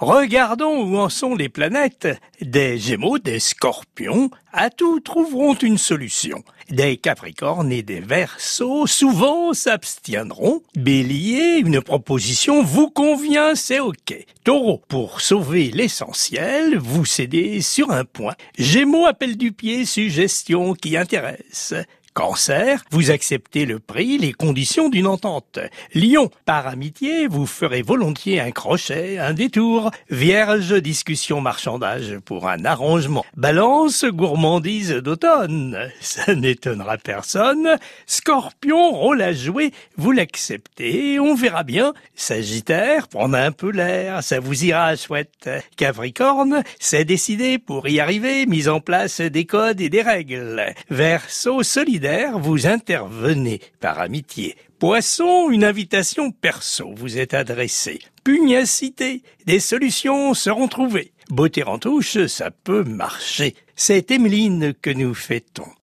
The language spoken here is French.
Regardons où en sont les planètes. Des Gémeaux, des Scorpions, à tout trouveront une solution. Des Capricornes et des Verseaux souvent s'abstiendront. Bélier, une proposition vous convient, c'est ok. Taureau, pour sauver l'essentiel, vous cédez sur un point. Gémeaux, appel du pied, suggestion qui intéresse. Cancer, vous acceptez le prix, les conditions d'une entente. Lion, par amitié, vous ferez volontiers un crochet, un détour. Vierge, discussion marchandage pour un arrangement. Balance, gourmandise d'automne. Ça n'étonnera personne. Scorpion, rôle à jouer, vous l'acceptez, on verra bien. Sagittaire, prendre un peu l'air, ça vous ira chouette. Capricorne, c'est décidé pour y arriver, mise en place des codes et des règles. Verseau, solidaire, vous intervenez par amitié. Poisson, une invitation perso vous est adressée. Pugnacité, des solutions seront trouvées. Beauté en touche, ça peut marcher. C'est Emeline que nous fêtons.